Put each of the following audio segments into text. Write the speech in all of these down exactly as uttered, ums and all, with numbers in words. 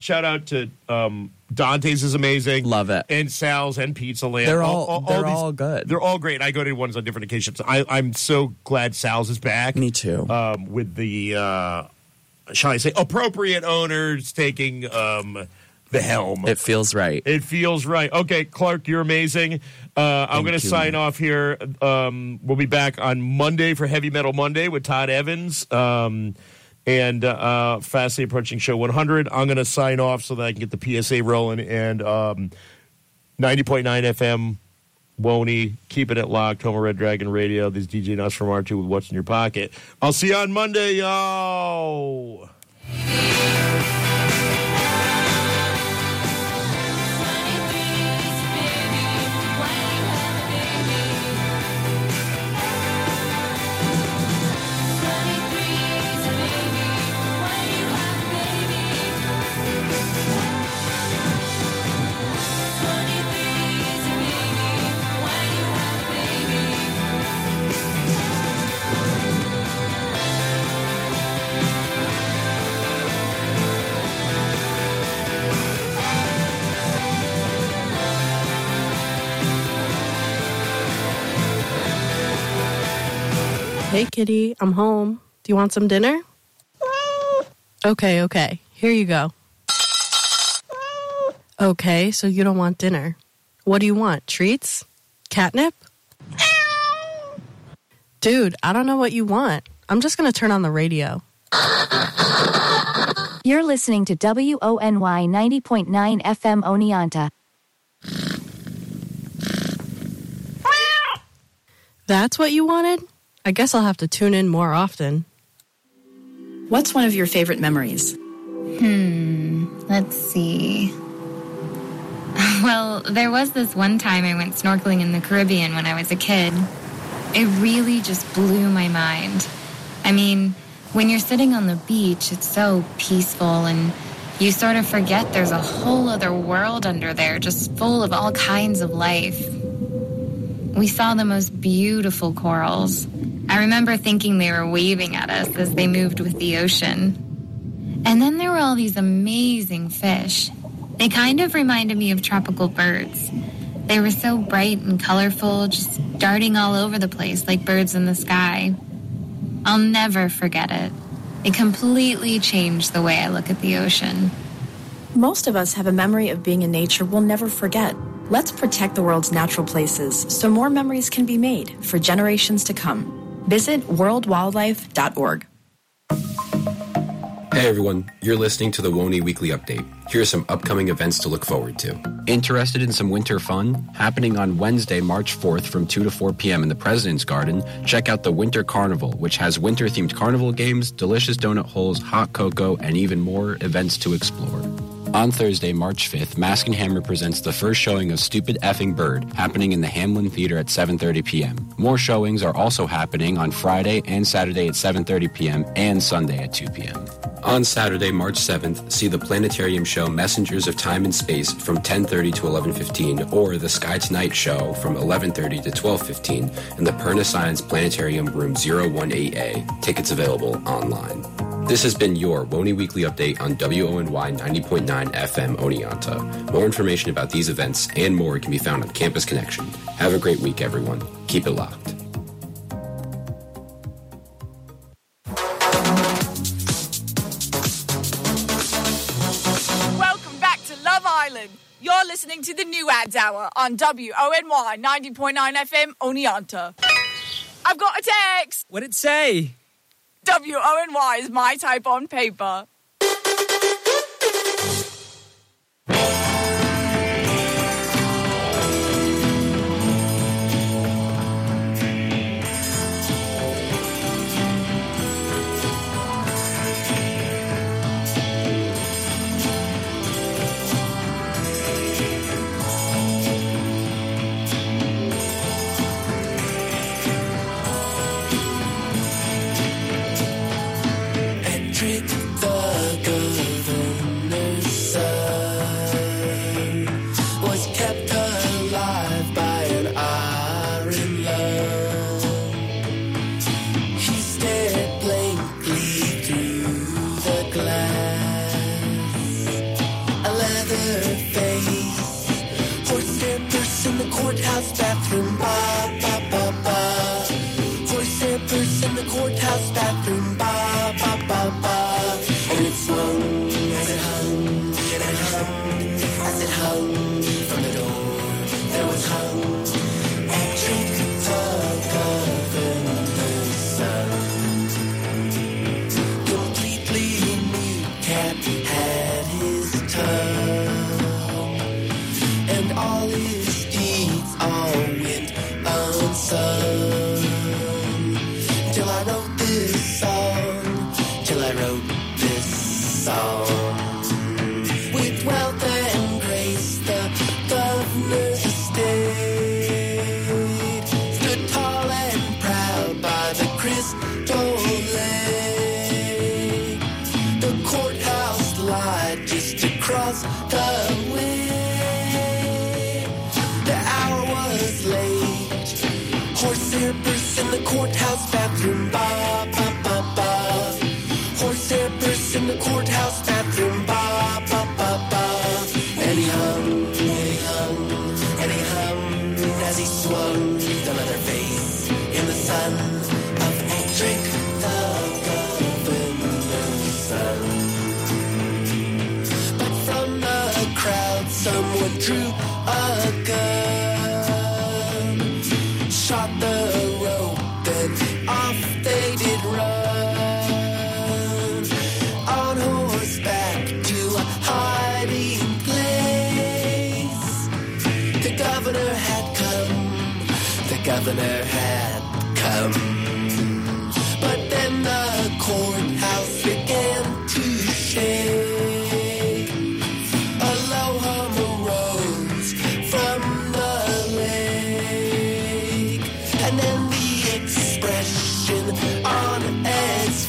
shout out to um, Dante's is amazing. Love it. And Sal's and Pizza Land. They're all, all, all they're these, all good. They're all great. I go to ones on different occasions. I, I'm so glad Sal's is back. Me too. Um, with the, uh, shall I say, appropriate owners taking um, the helm. It feels right. It feels right. Okay, Clark, you're amazing. Uh, I'm going to sign off here. Um, we'll be back on Monday for Heavy Metal Monday with Todd Evans. Um, and uh, fastly approaching show one hundred. I'm going to sign off so that I can get the P S A rolling. And um, ninety point nine F M, Woney, keeping it locked, Homer Red Dragon Radio. This is D J Nuss from R two with What's in Your Pocket. I'll see you on Monday, yo! Hey, kitty, I'm home. Do you want some dinner? Okay, okay. Here you go. Okay, so you don't want dinner. What do you want? Treats? Catnip? Dude, I don't know what you want. I'm just going to turn on the radio. You're listening to W O N Y ninety point nine F M Oneonta. That's what you wanted? I guess I'll have to tune in more often. What's one of your favorite memories? Hmm, let's see. Well, there was this one time I went snorkeling in the Caribbean when I was a kid. It really just blew my mind. I mean, when you're sitting on the beach, it's so peaceful and you sort of forget there's a whole other world under there just full of all kinds of life. We saw the most beautiful corals. I remember thinking they were waving at us as they moved with the ocean. And then there were all these amazing fish. They kind of reminded me of tropical birds. They were so bright and colorful, just darting all over the place like birds in the sky. I'll never forget it. It completely changed the way I look at the ocean. Most of us have a memory of being in nature we'll never forget. Let's protect the world's natural places so more memories can be made for generations to come. Visit world wildlife dot org. Hey everyone, you're listening to the Woney Weekly Update. Here are some upcoming events to look forward to. Interested in some winter fun? Happening on Wednesday, March fourth from two to four p.m. in the President's Garden, check out the Winter Carnival, which has winter-themed carnival games, delicious donut holes, hot cocoa, and even more events to explore. On Thursday, March fifth, Mask and Hammer presents the first showing of Stupid Effing Bird, happening in the Hamlin Theater at seven thirty p.m. More showings are also happening on Friday and Saturday at seven thirty p.m. and Sunday at two p.m. On Saturday, March seventh, see the planetarium show Messengers of Time and Space from ten thirty to eleven fifteen, or the Sky Tonight show from eleven thirty to twelve fifteen in the Perna Science Planetarium Room zero one eight A. Tickets available online. This has been your Woney Weekly Update on W O N Y ninety point nine F M Oneonta. More information about these events and more can be found on Campus Connection. Have a great week, everyone. Keep it locked. Welcome back to Love Island. You're listening to the New Ads Hour on W O N Y ninety point nine F M Oneonta. I've got a text. What'd it say? W O N Y is my type on paper. Hendrik the Leatherface. Horse hair purse in the courthouse bathroom. Ba, ba, ba, ba. Horse hair purse in the courthouse bathroom. Ba, ba, ba, ba. And it swung as it hung, and it hung as it hung from the door. There was hung and drink the governor's son. Completely mute cat had his tongue, and all his deeds all went unsung. Till I wrote this song, till I wrote this song. With wealth and grace, the governor's estate stood tall and proud by the crystal lake. The courthouse lied just across the way. The hour was late. Horsehair purse in the courthouse bathroom. Ba, ba, ba, ba. Horsehair purse in the courthouse bathroom. Ba, ba, ba, ba. And he hung, and he hung, and he hummed as he swung the Leatherface in the sun of Edric, the governor's son. But from the crowd, someone drew a gun, shot the rope, and off they did run, on horseback to a hiding place. The governor had come, the governor had come. But then the courthouse began to shake. A low hum arose from the lake, and then the expression on Ed's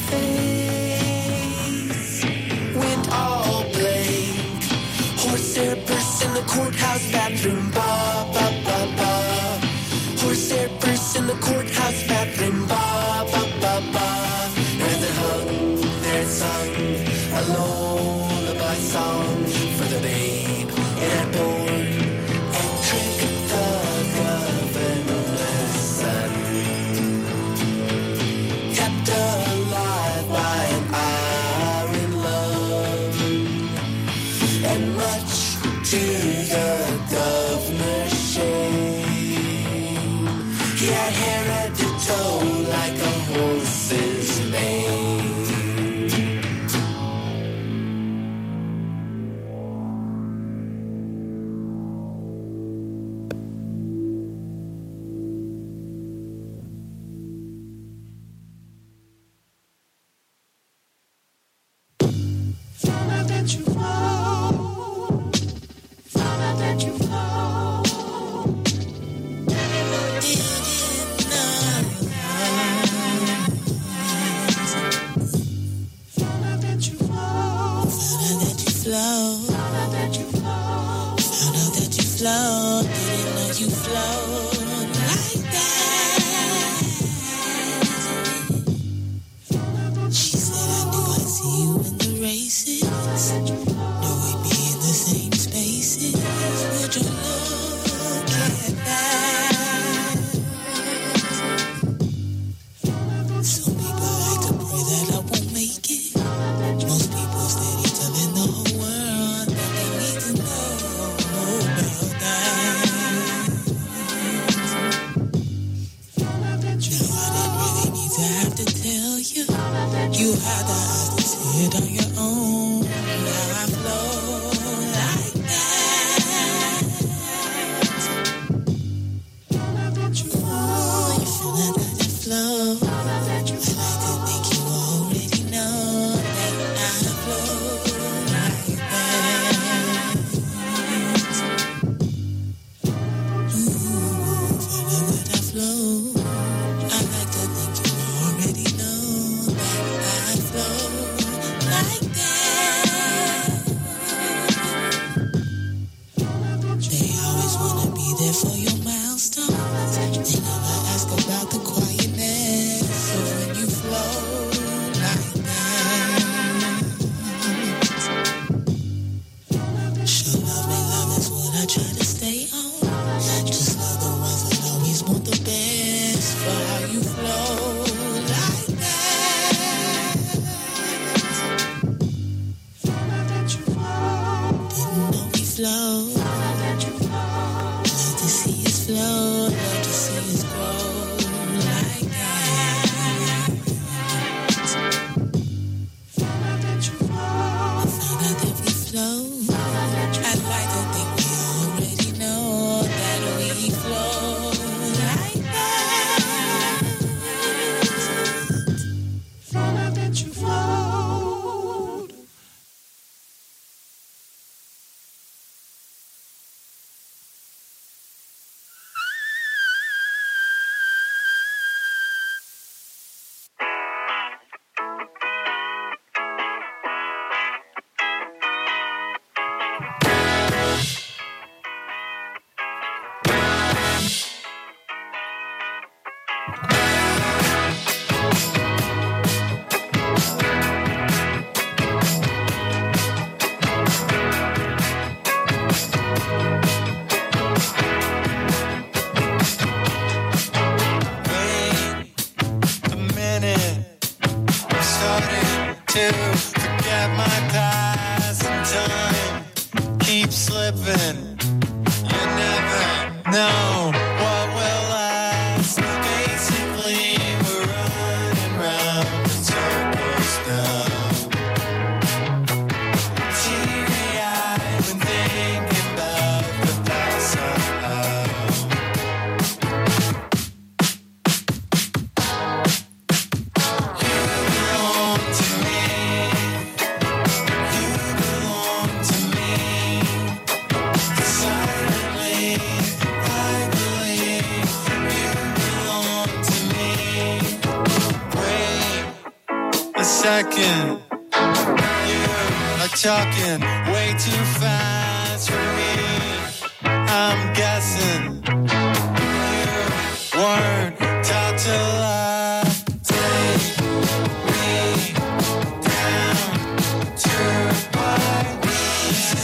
face went all blank. Horsehair purse in the courthouse bathroom. Ba, ba, ba, ba. Horsehair purse in the courthouse bathroom. Ba, ba, ba, ba. As it hung, there it sung a lullaby song for the babe it had born. Edric, the governor's son, kept alive by an iron love, and much to the governor's shame, he had hair head to toe like a horse's mane. Follow that you fall, follow that you fall. Follow that you fall, follow that you flow, follow that you flow, follow that you flow. Didn't know you flow like that. She said I knew I'd see you in the races. Knew we'd be in the same spaces. Would you look at that? Some people like to pray that I won't make it. Most people steady telling the whole world that they need to know about that. Now I didn't really need to have to tell you. You had the eyes to see it on your own. Now I flow like that. You flow, you feel that that flow. I like to think you already know that I flow like that. Ooh, follow that I flow. I like to think you already know that I flow like that. They always wanna be there for your milestones. They never ask about the quietness. So when you flow like that, show I try to stay on. Just like the ones that always want the best for how you flow like that. Didn't know we flow. Love to see us flow. Love to see us grow like that. I found out that we flow. I'd like to think we already know that we flow like that. Found out that you flowed. Wait a minute, I'm starting to forget my past and time keeps slipping. You never know what will last. Basically, we're running round in circles now. Teary-eyed when thinking about the past somehow. You belong to me. You belong to me. Silently, I believe you belong to me. Wait a second. You are talking way too fast for me. I'm guessing you weren't taught to laugh. Take me down to my knees.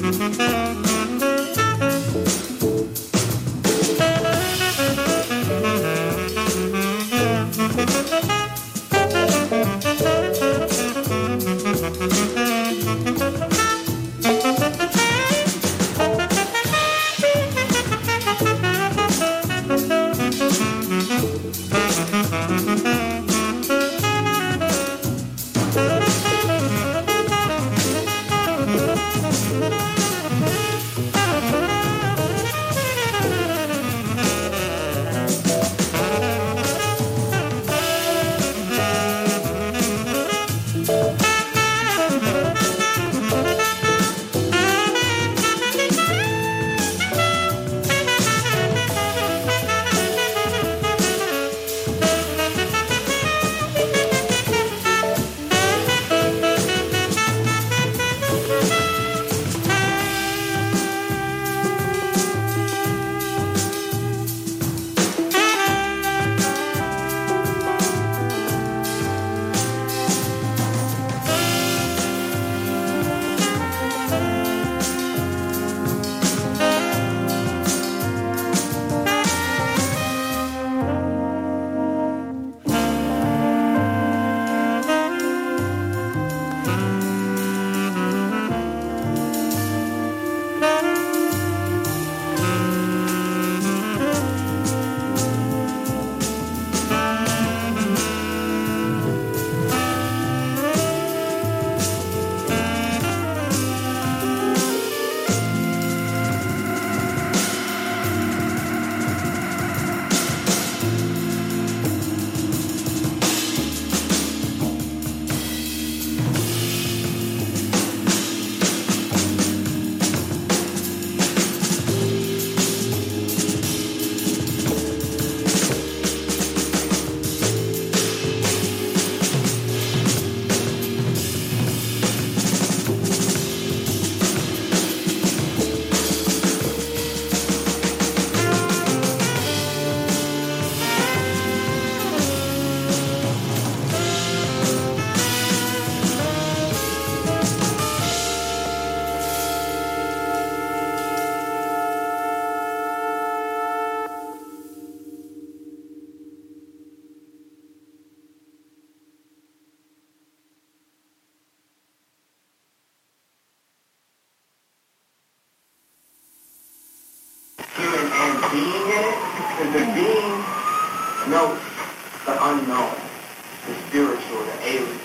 being in it, because the being knows the unknown, the spiritual, the alien.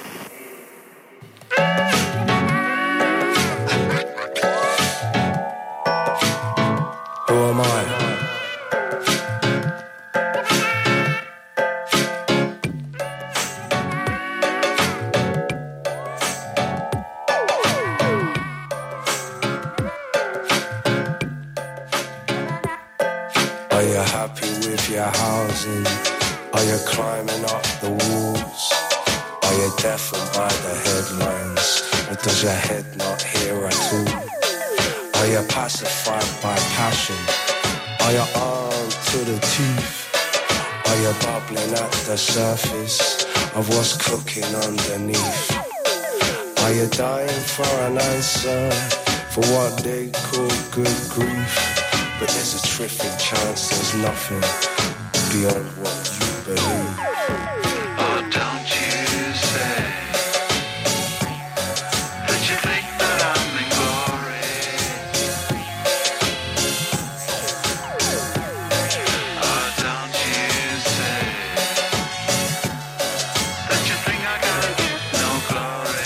Who am I? Are you happy with your housing? Are you climbing up the walls? Are you deafened by the headlines? Or does your head not hear at all? Are you pacified by passion? Are you armed to the teeth? Are you bubbling at the surface of what's cooking underneath? Are you dying for an answer for what they call good grief? But there's a terrific chance there's nothing beyond what you believe. Oh, don't you say that you think that I'm in glory. Oh, don't you say that you think I gotta get no glory.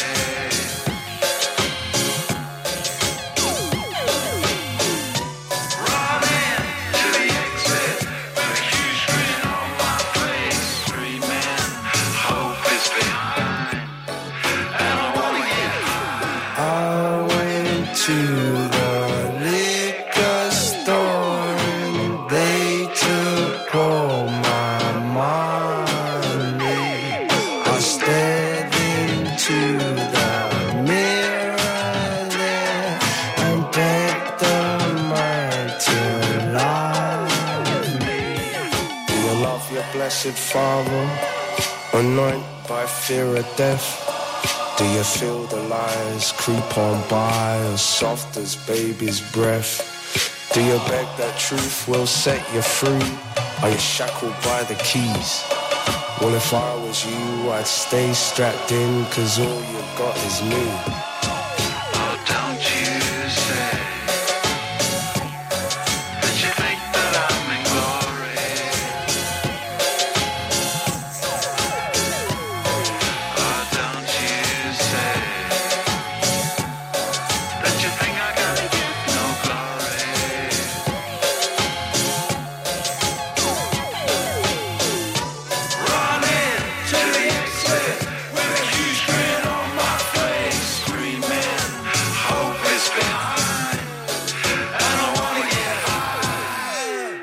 To the liquor store and they took all my money. I stared into the mirror there and begged the man to love me. Do you love your blessed Father, anointed by fear of death? Do you feel the lies creep on by as soft as baby's breath? Do you beg that truth will set you free? Are you shackled by the keys? Well, if I was you, I'd stay strapped in, cause all you got is me. Oh, don't you say that you think that I'm in glory. Oh, don't you say that you think I gotta get no glory. Running to the exit with a huge grin on my face, screaming, hope is behind, and I wanna get high.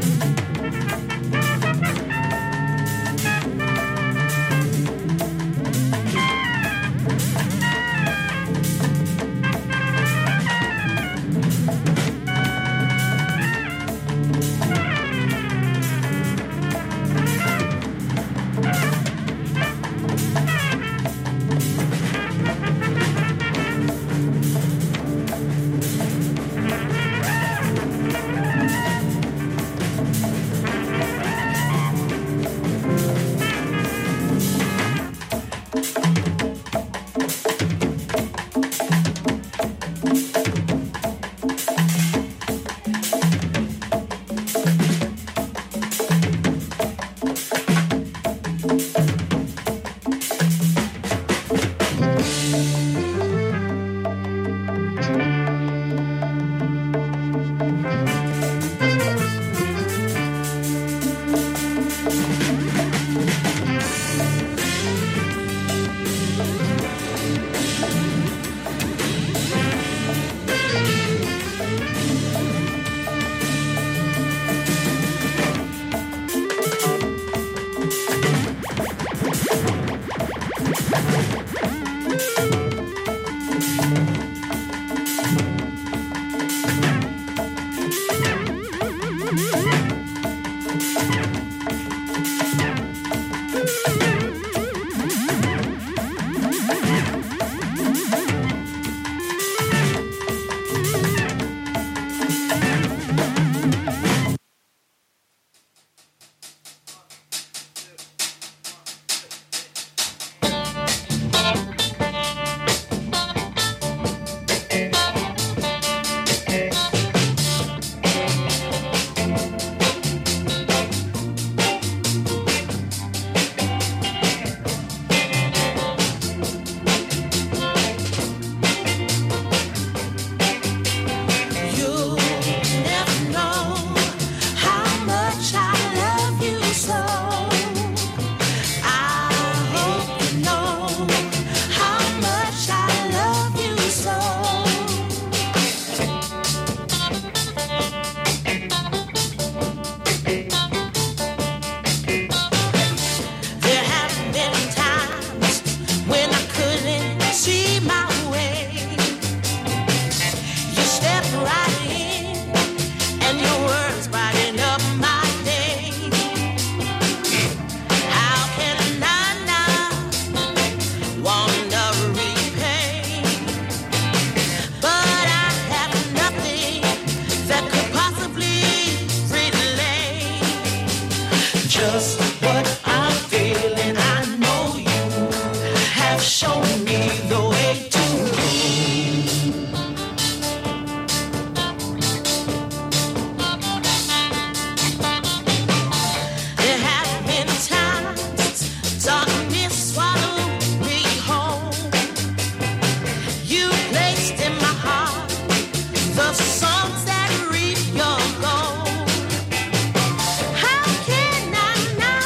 Songs that reap your gold. How can I not?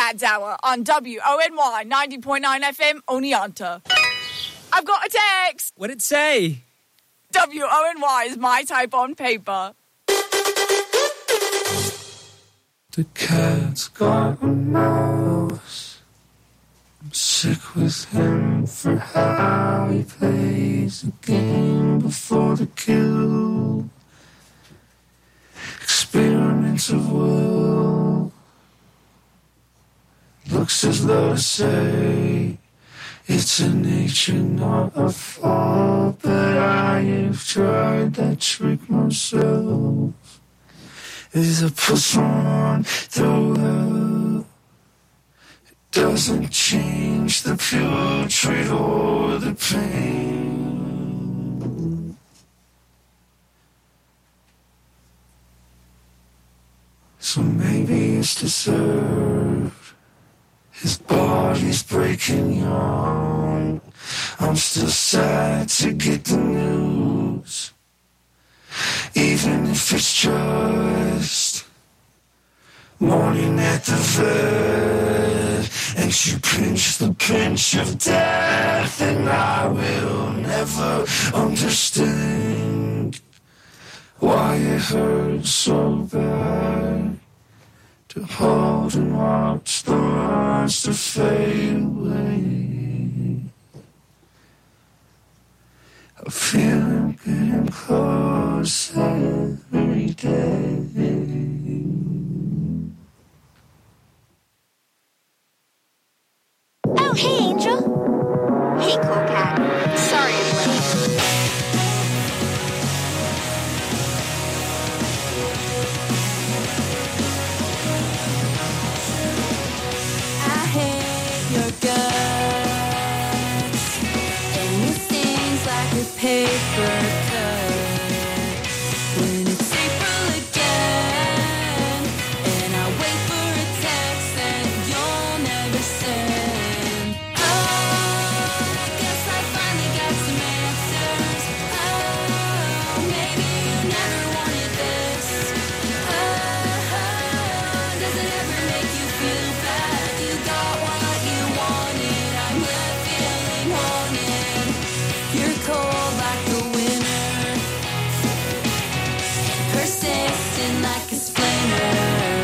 Ads Hour on W O N Y ninety point nine F M Oneonta. I've got a text. What'd it say? W O N Y is my type on paper. The cat's got a mouse. I'm sick with him for how he plays the game before the kill. Experiments of will. Looks as though to say it's a nature, not a flaw. But I have tried that trick myself. Is a push on through love. It doesn't change the putrid or the pain. So maybe it's deserved. His body's breaking young. I'm still sad to get the news. Even if it's just morning at the vet, and you pinch the pinch of death, and I will never understand why it hurts so bad to hold and watch the monster fade away. I feel him getting close every day. Oh, hey, Angel. Hey, Cool Cat. Sorry I'm late. I hate your guts and your things like a paper cut. When it's April again, and I wait for a text that you'll never send. Oh, I guess I finally got some answers. Oh, maybe you never wanted this. Oh, does it ever make you feel bad? You got what you wanted. I'm left feeling haunted. You're cold like the winter, persistent like a splinter,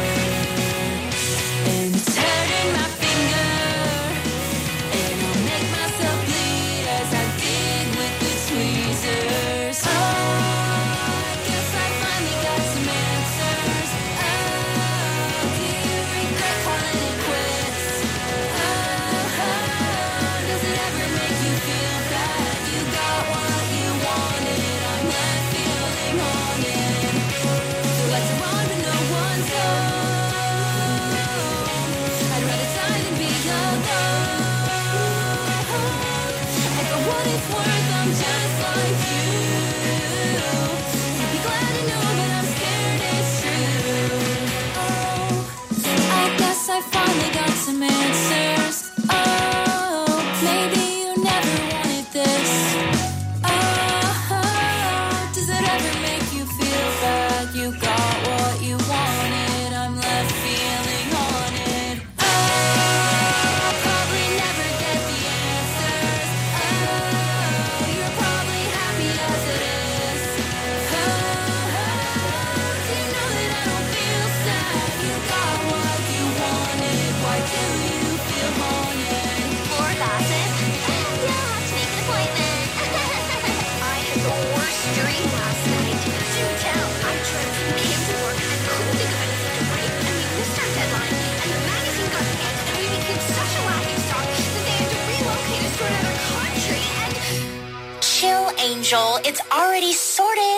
and it's hurting my finger, and I'll make myself bleed as I dig with the tweezers. Oh, I guess I finally got some answers. Oh, do you regret calling it quits? Oh, does it ever make you feel bad? You got what you wanted. I'm left feeling haunted. So let's run to no one's home. I'd rather die than be alone. And for what it's worth, I'm just like you. You'd be glad to know that I'm scared it's true. Oh, I guess I finally got some answers. Oh, maybe you never wanted this. Oh, does it ever make you feel bad? You got what you wanted. I'm left feeling haunted. Oh, I'll probably never get the answers. Oh, you're probably happy as it is. Oh, do you know that I don't feel sad? You got what you wanted. Why do you feel haunted? For gossip? Yeah, let's make an appointment. I had the worst dream last night. Do tell. I tried to came to work and couldn't think of anything to write, and we missed our deadline, and the magazine got canned, and we became such a laughing stock that they had to relocate us to another country, and... Chill, Angel. It's already sorted.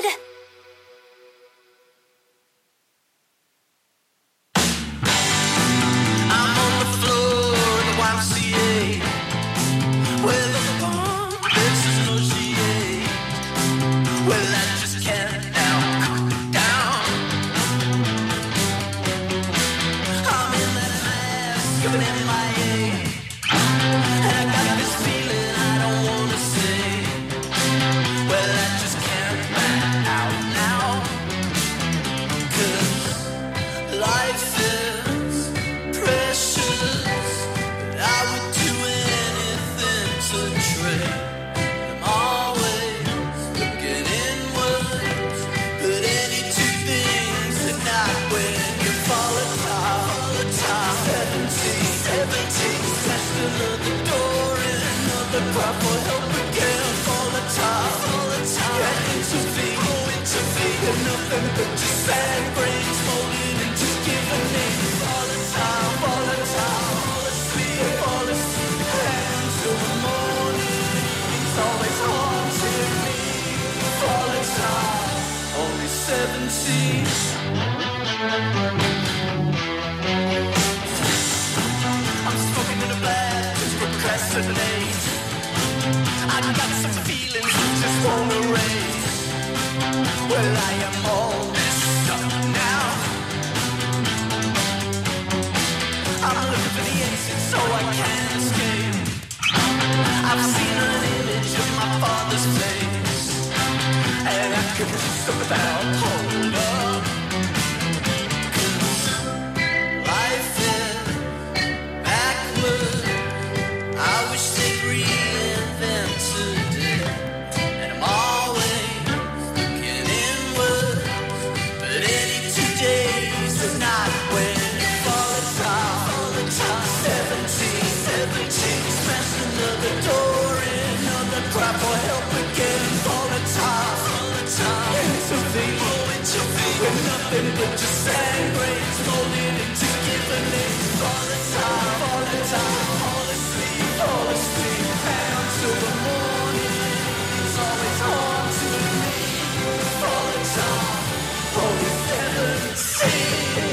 I'm on the floor in the Y M C A, where the bomb lives is no G A. Well, I just can't now, down. I'm in that mask of an M I A, and I got this feeling I don't want to say. Well, I just can't back out. another door in, another cry for help again. Volatile, volatile, yeah, intervene, oh intervene. You're nothing but just sad grains molded into given names. Volatile, volatile, fall asleep, fall asleep, and till the morning. It's always haunting me. Volatile, only seventeen. I'm smoking in a black, just procrastinate. I got some feelings you just won't erase. Well, I am all messed up now. I'm looking for the exit so I can escape. I've seen an image of my father's face, and I could do something about hold up. Life is backward. I wish they'd reinvented it. And I'm always looking inward, but any two days are not when. Volatile, volatile, seventeen, seventeen, smash another door in, another cry for help again. Volatile, volatile, intervene, oh intervene. We're nothing but just sand grains molded into given names. Volatile, volatile, fall asleep, fall asleep, and until the morning, it's always haunting me. Volatile, only seventeen.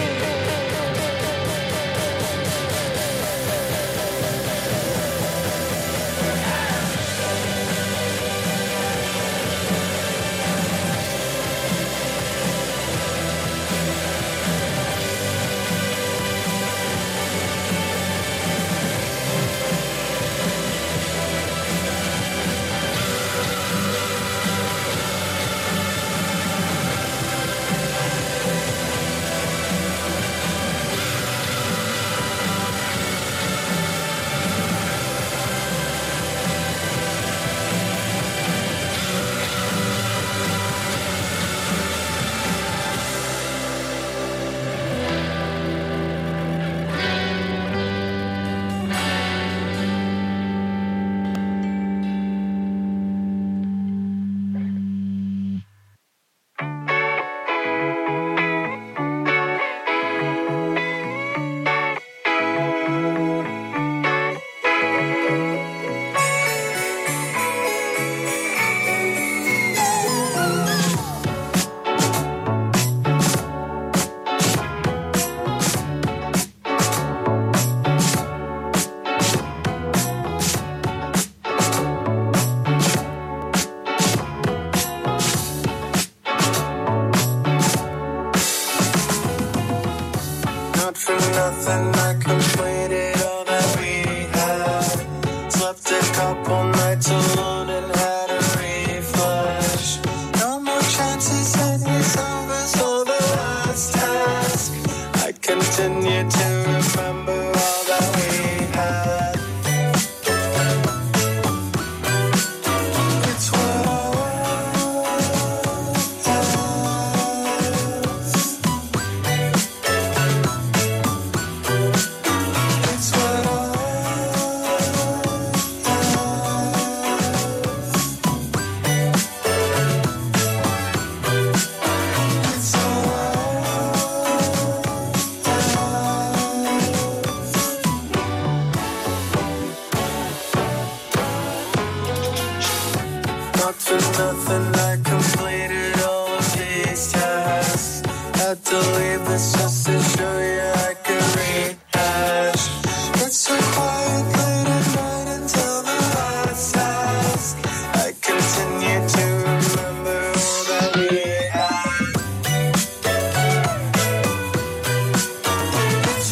Not for nothing, I completed all that we had. Slept a couple nights alone and had a refresh. No more chances, and it's over, so the last task. I continue to remember all that we had. It's what I not for nothing, I completed all of these tasks. Had to leave this just to show you I could rehash. It's so quiet late at night until the last task. I continue to remember all that we had. It's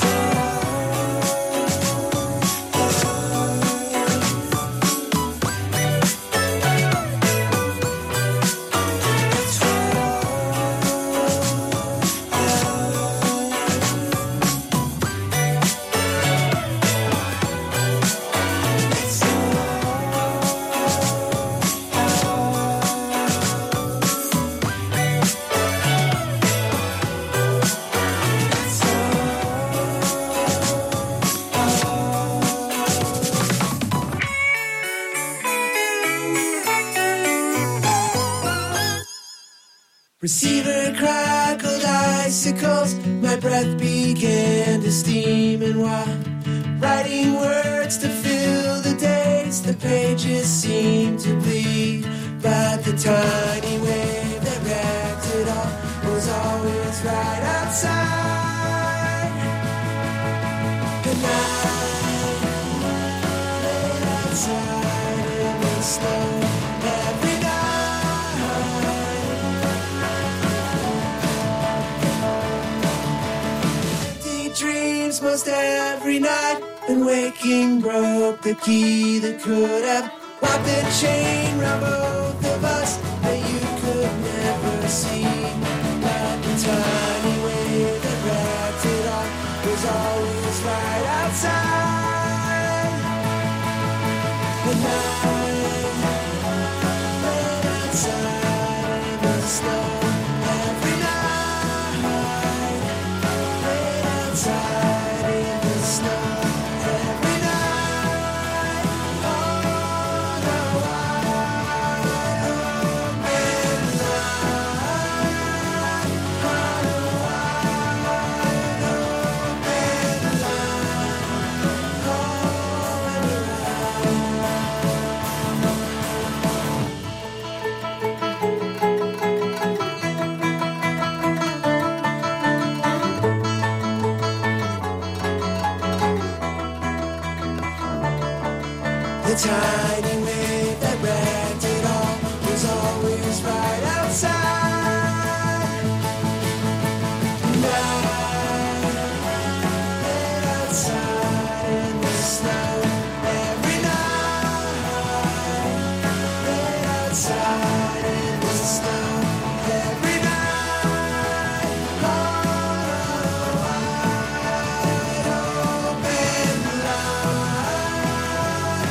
Receiver crackled icicles, my breath began to steam, and while writing words to fill the days, the pages seemed to bleed. But the tiny wave that wrapped it all was always right outside. And I lay outside in the snow every night. Empty dreams most every night, and waking broke the key that could have locked the chain round both of us that you could never see. But the tiny wave that wrapped it all was always right outside. And I lay outside in the snow every night. Lay outside in the snow every night. Oh, the wide open line. Oh, the wide open line. Oh, and the tiny wave that wrapped it all was always right outside. And I lay outside in the snow every night. Lay outside in the snow every night. Oh, the wide open line.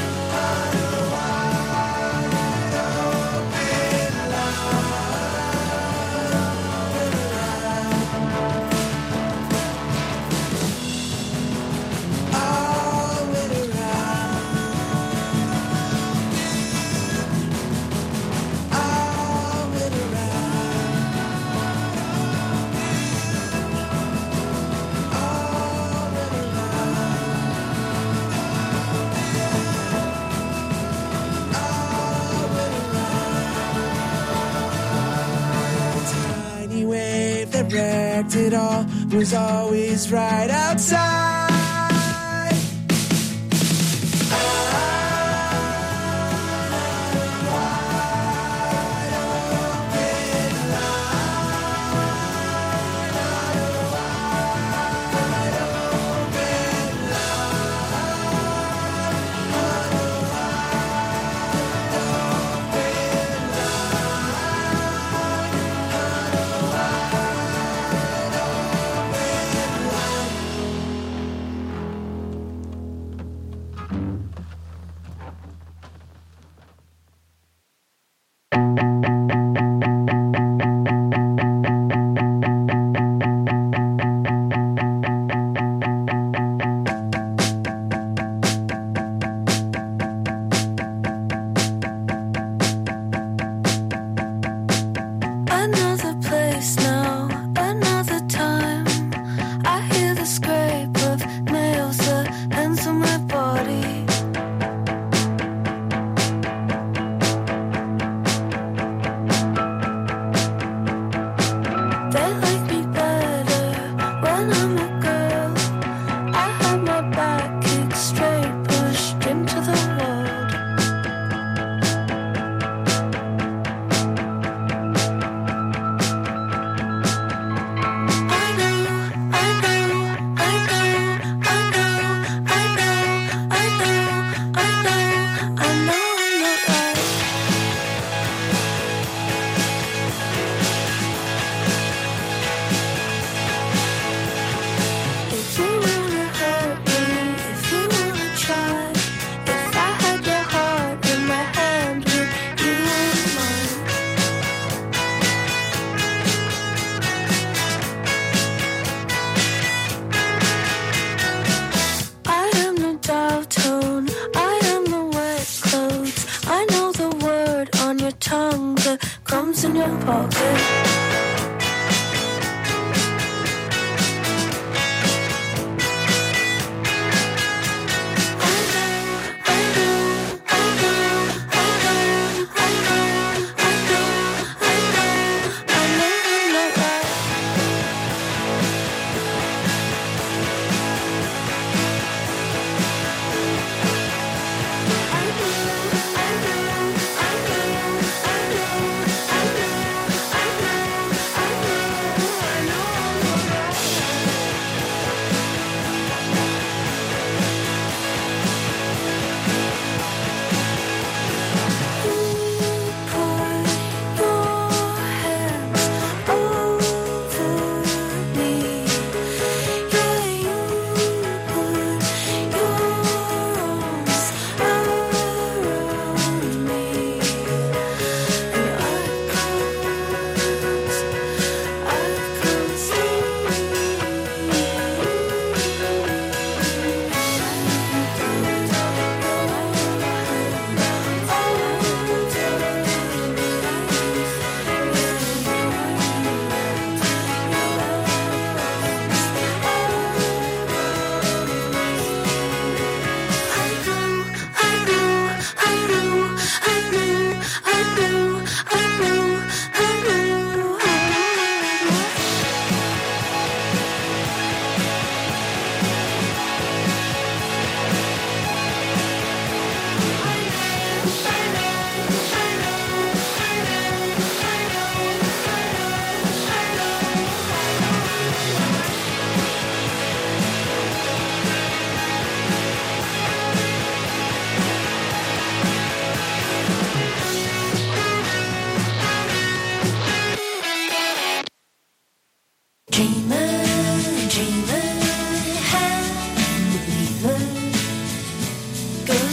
Tiny wave that wrecked it all was always right outside. Another place now, another time. I hear the scrape of nails, the ends of my body.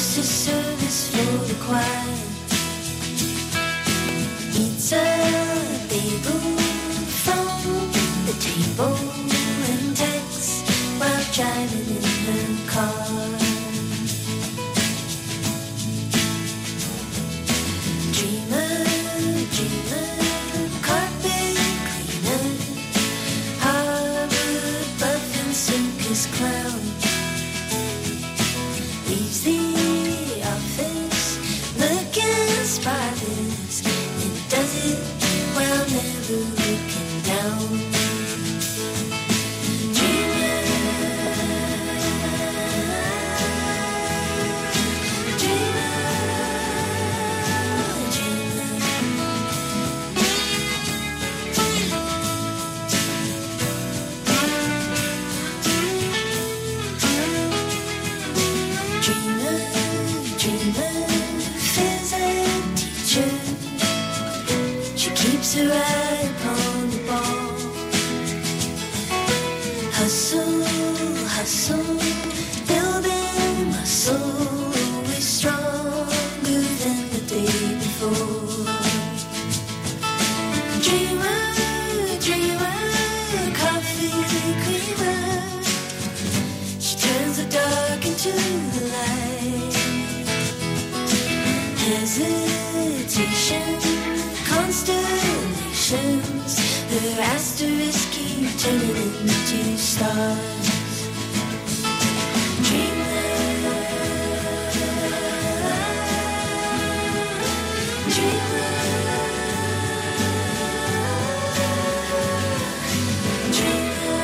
This is service for the choir. Eats a bagel from the table and texts while driving in her car. Dreamer, dreamer, carpet cleaner, Harvard buff and circus clown. Leaves the office looking spotless and does it while never looking down. Her eye upon the ball. Hustle, hustle, building muscle, always stronger than the day before. Dreamer, dreamer, coffee creamer. She turns the dark into the light. Hesitation, constellations, her asterisk keep turning into stars. Dreamer, dreamer, dreamer,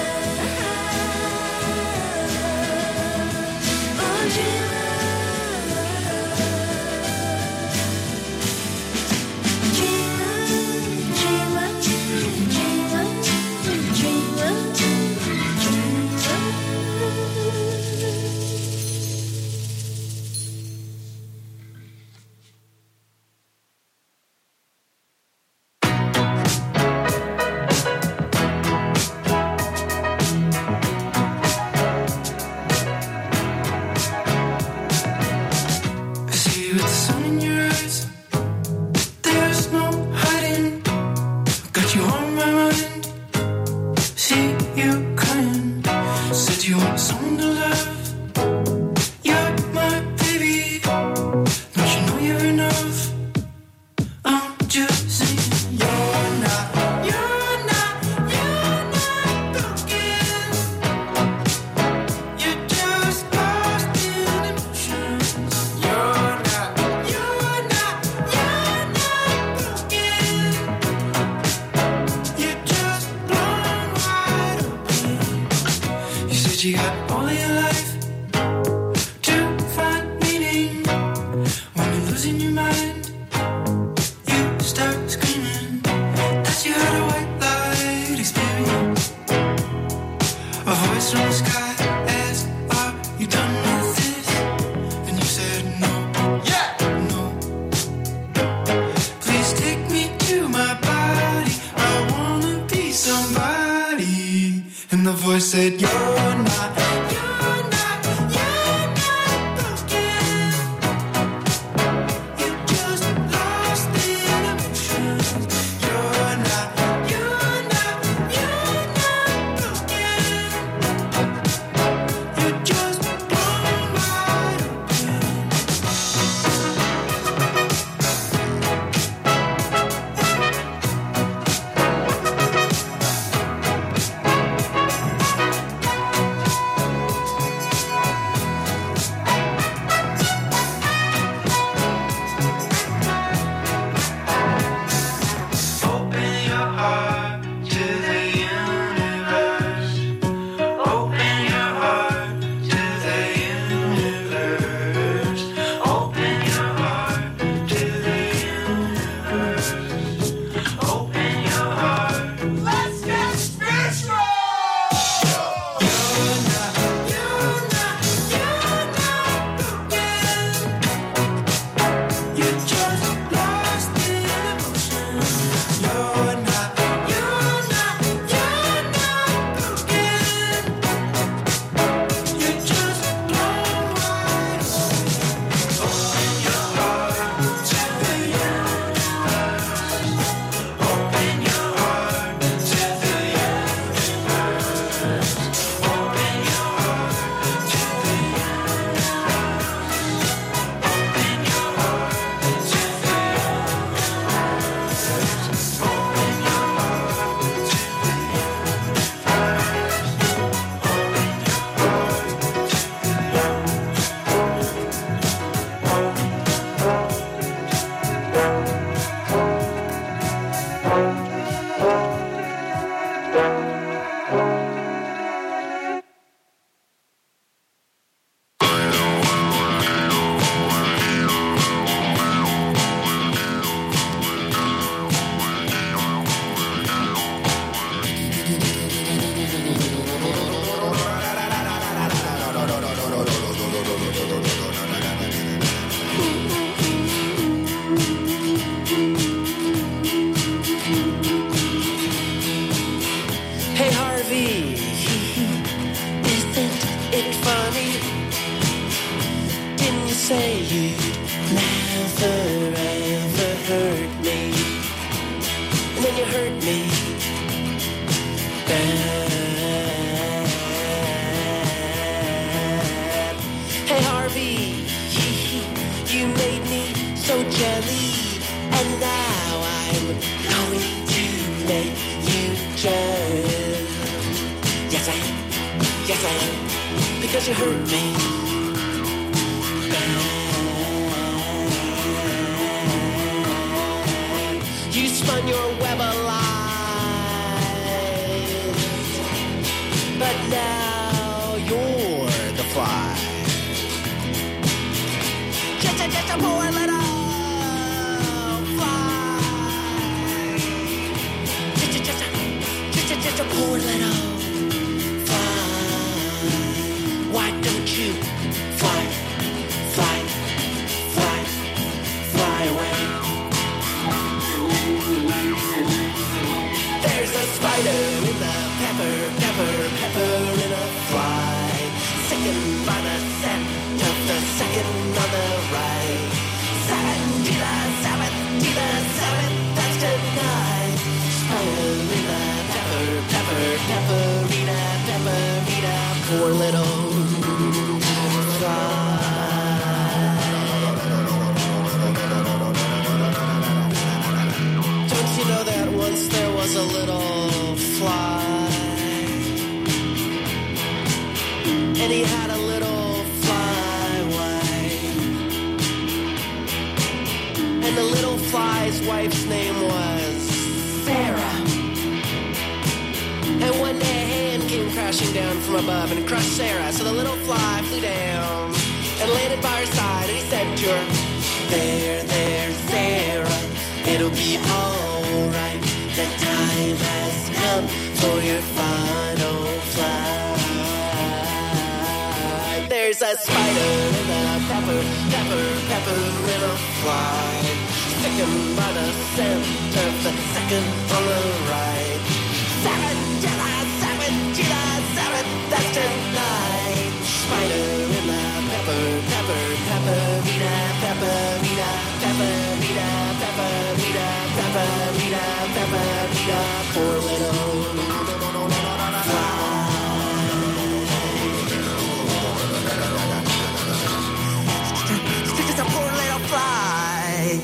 oh dreamer. say you'd never ever hurt me, and then you hurt me bad. Hey Harvey, you made me so jelly, and now I'm going to make you jam. Yes I am, yes I am, because you hurt me. You spun your web of lies, but now you're the fly. Just a, just a poor little fly. Just a, just a, just a, just a poor little fly. Why don't you fly, fly, fly, fly away? There's a spider in the pepper, pepper, pepper in a fly. Sickened by the scent of the second on the right. Seven, to the seven, to the seven, that's tonight. Spider in the pepper, pepper, pepperina, pepperina. Poor little fly. Don't you know that once there was a little fly, and he had a little fly wife, and the little fly's wife's name was Sarah. And one day a hand came crashing down from above and crushed Sarah, so the little fly flew down and landed by her side, and he said to her, there, there, Sarah, it'll be alright. The time has come for your final flight. There's a spider in the pepper, pepper, pepper in a fly. Sickened by the scent of the second on the right. Seven, to the seven, to the seven, that's tonight. Spider in the pepper, pepper, pepperina, pepperina, pepperina, pepperina, pepperina, pepperina, poor little fly. Just a poor little fly.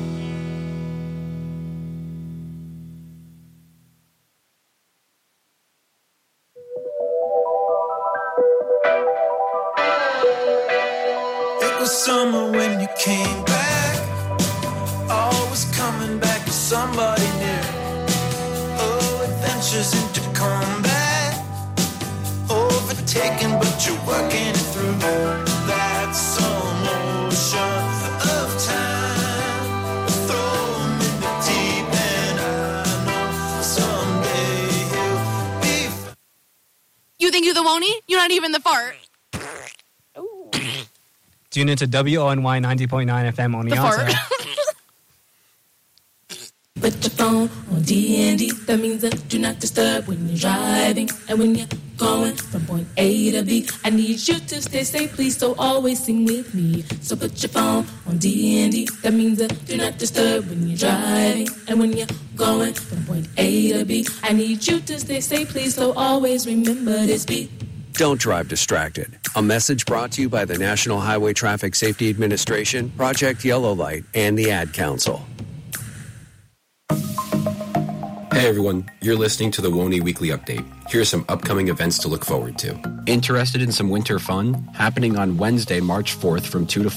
It was summer when you came back. Always coming back to somebody new. Oh, adventures into combat. Overtaken, but you're working it through. That slow motion of time. Throw 'em in the deep end. I know someday he'll be. You think you're the Woney? You're not even the fart. Tune into W O N Y ninety point nine F M The Oneonta. fart. Put your phone on D and D. That means that do not disturb when you're driving. And when you're going from point A to B, I need you to stay safe, please, so always sing with me. So put your phone on D and D. That means that do not disturb when you're driving. And when you're going from point A to B, I need you to stay safe, please, so always remember this beat. Don't drive distracted. A message brought to you by the National Highway Traffic Safety Administration, Project Yellow Light, and the Ad Council. Hey everyone, you're listening to the Woney Weekly Update. Here are some upcoming events to look forward to. Interested in some winter fun? Happening on Wednesday, March fourth from two to